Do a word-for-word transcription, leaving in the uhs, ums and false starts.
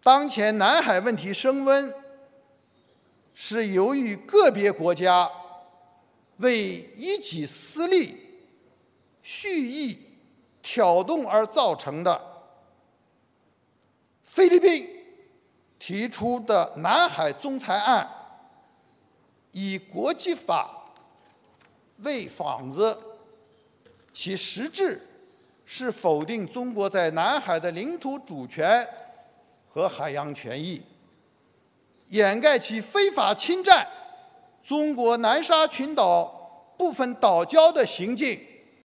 当前南海问题升温，是由于个别国家为一己私利、蓄意挑动而造成的。菲律宾提出的南海仲裁案，以国际法为幌子，其实质是否定中国在南海的领土主权和海洋权益，掩盖其非法侵占中国南沙群岛部分岛礁的行径。